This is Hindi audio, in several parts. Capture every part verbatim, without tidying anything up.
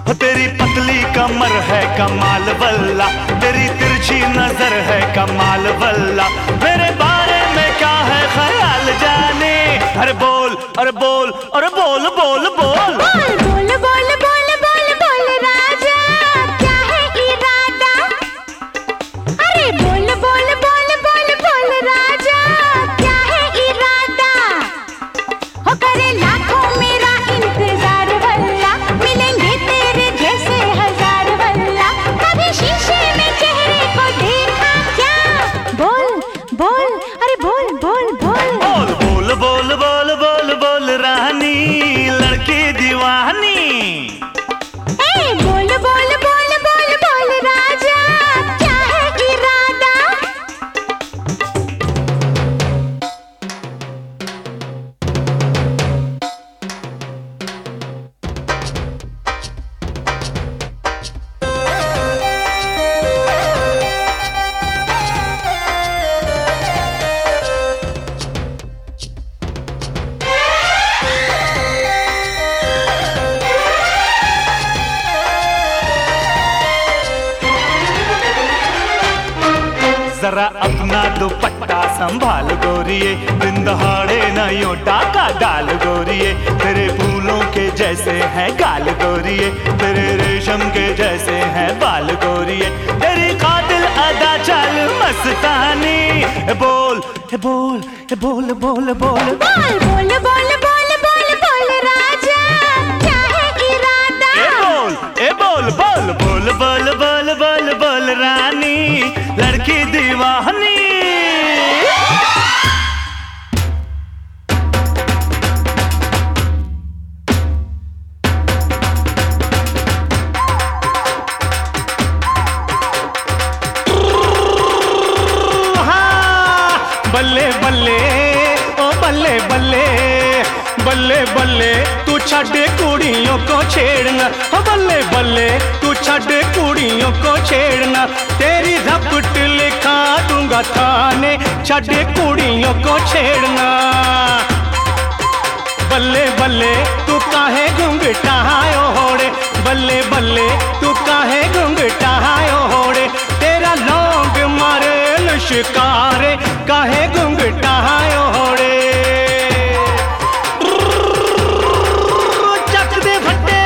हो तेरी पतली कमर है कमाल वल्ला, तेरी तिरछी नजर है कमाल वल्ला, मेरे बारे में क्या है ख्याल जाने। अरे बोल अरे बोल अरे बोल बोल बोल बोल बोल बोल बोल बोल बोल राजा क्या है इरादा। अरे बोल बोल बोल बोल बोल राजा क्या है इरादा। हो करे लाखों मेरा इंतजार वल्ला, मिलेंगे तेरे जैसे हजार वल्ला, कभी शीशे में चेहरे को देखा क्या। बोल बोल अरे बोल बोल बोल बोल बोल बोल बोल बोल बोल रानी लड़की दीवानी। ए बोल बोल बोल बोल बोल राजा क्या है इरादा। जरा अपना दुपट्टा संभाल गोरिये, दिन दहाड़े न यूं डाका डाल गोरिये, तेरे फूलों के जैसे हैं गाल गोरिये, तेरे रेशम के जैसे हैं बाल गोरिये, तेरी कातिल अदा चाल मस्तानी। ए बोल ए बोल ए बोल बोल बोल बोल बोल बोल बोल बोल बोल राजा क्या है इरादा। ए बोल ए बोल बोल बोल बोल बोल बोल बोल रानी लड़की दीवानी। बल्ले बल्ले ओ बल्ले बल्ले बल्ले बल्ले तू छड़े कुड़ियों को छेड़ना, ओ बल्ले बल्ले तू छड़े कुड़ियों को छेड़ना, तेरी रपट लिखा दूंगा थाने, छड़े कुड़ियों को छेड़ना। बल्ले बल्ले तू काहे घुंघटा ओढ़े, बल्ले बल्ले तू काहे घुंघटा ओढ़े, तेरा लौंग मारे शिकारे काहे घुंघटा ओढ़े। चक दे फट्टे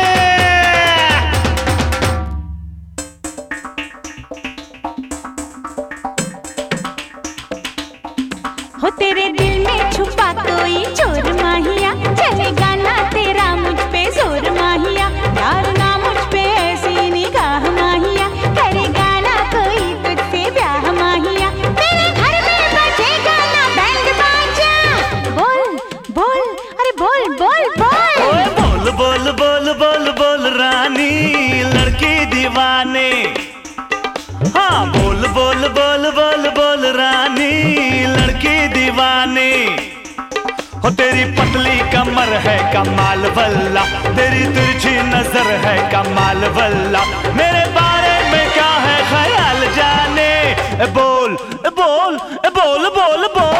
हो तेरे दिल में छुपा कोई चोर माहिया, चलेगा ना तेरा मुझ पे जोर माहिया, यार ना मुझ पे ऐसी निगाह माहिया, करेगा ना कोई तुझसे ब्याह माहिया, तेरे घर में बजेगा ना बैंड बाजा। बोल बोल अरे बोल बोल बोल ओए बोल बोल बोल बोल बोल रानी लड़की दीवाने। हाँ बोल बोल बोल बोल बोल रानी लड़की दीवानी। हो तेरी पतली कमर है कमाल वल्ला, तेरी तिरछी नजर है कमाल वल्ला, मेरे बारे में क्या है ख्याल जाने। ए बोल ए बोल ए बोल बोल बोल